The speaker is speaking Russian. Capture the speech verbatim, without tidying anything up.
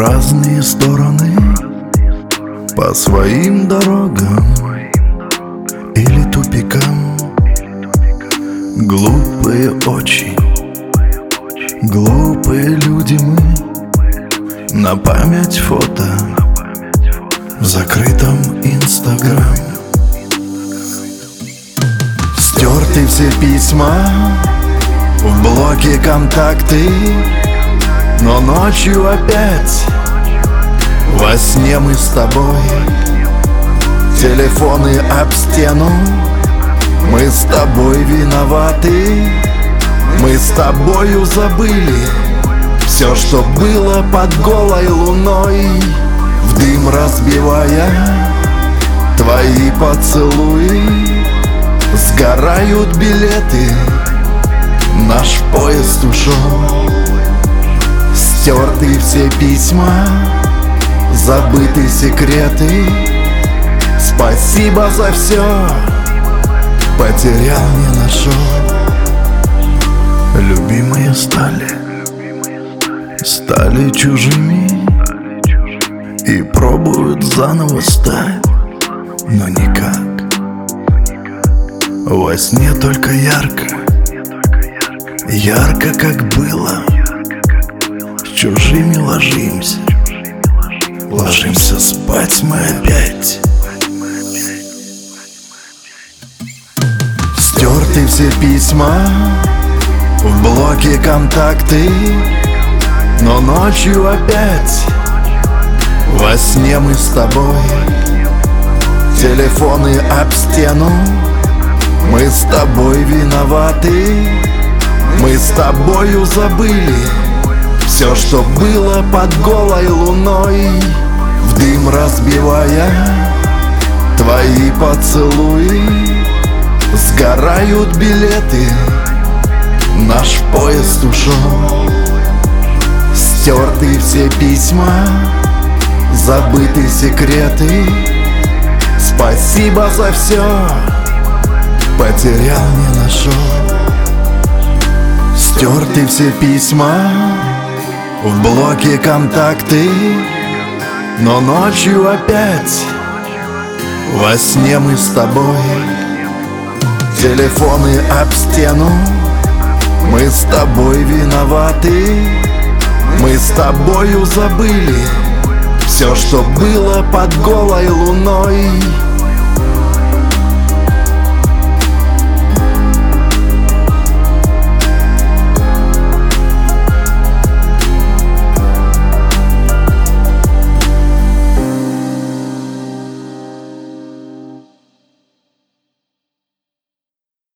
разные стороны по своим дорогам или тупикам. Глупые очень, глупые люди мы. На память фото в закрытом Инстаграм. Стерты все письма, в блоке контакты, но ночью опять во сне мы с тобой. Телефоны об стену, мы с тобой виноваты. Мы с тобою забыли все, что было под голой луной, в дым разбивая твои поцелуи. Сгорают билеты, наш поезд ушел. Стерты все письма, забыты секреты. Спасибо за все, потерял, не нашел. Любимые стали, стали чужими и пробуют заново стать, но никак. Во сне только ярко, ярко, как было. С чужими ложимся, ложимся спать мы опять. Стерты все письма, в блоке контакты, но ночью опять во сне мы с тобой. Телефоны об стену, мы с тобой виноваты. Мы с тобою забыли все, что было под голой луной, в дым разбивая твои поцелуи. Сгорают билеты, наш поезд ушел. Стерты все письма, забыты секреты. Спасибо за все, потерял, не нашел. Стерты все письма, в блоке контакты, но ночью опять во сне мы с тобой. Телефоны об стену, мы с тобой виноваты. Мы с тобою забыли все, что было под голой луной,